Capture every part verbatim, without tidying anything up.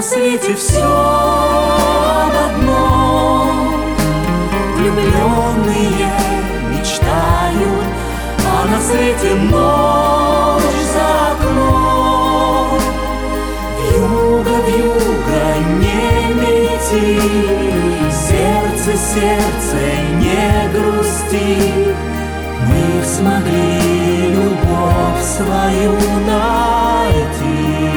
свете все об одном. Влюбленные мечтают, а на свете ночь за окном. Вьюга, вьюга, не лети, сердце, сердце, не грусти. Мы смогли любовь свою найти.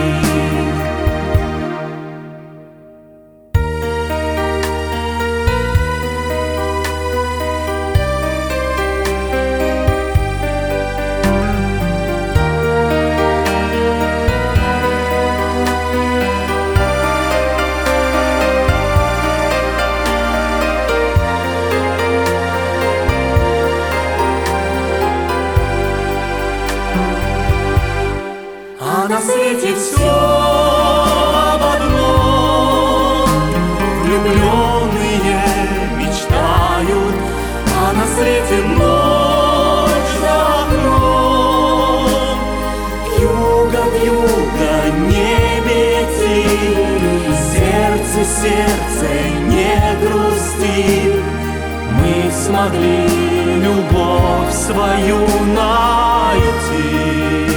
А на свете все об одном. Влюбленные мечтают, а на свете ночь за окном. Вьюга, вьюга, не лети, сердце, сердце, не грусти. Мы смогли любовь свою найти.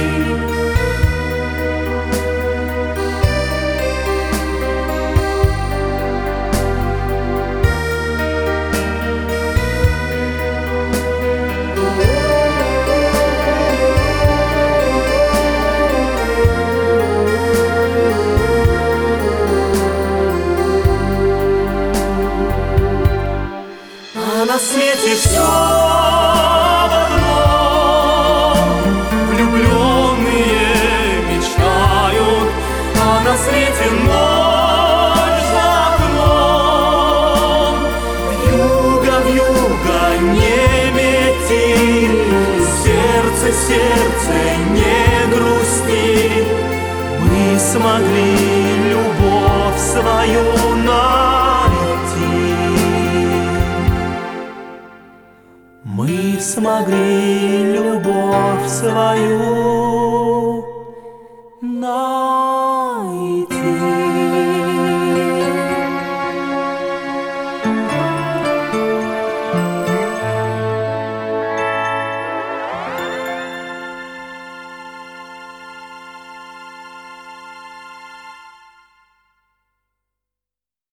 А на свете все об одном. Влюбленные мечтают, а на свете ночь за окном. Вьюга, вьюга, не лети, сердце, сердце, не грусти. Мы смогли любовь свою найти. Мы смогли любовь свою найти.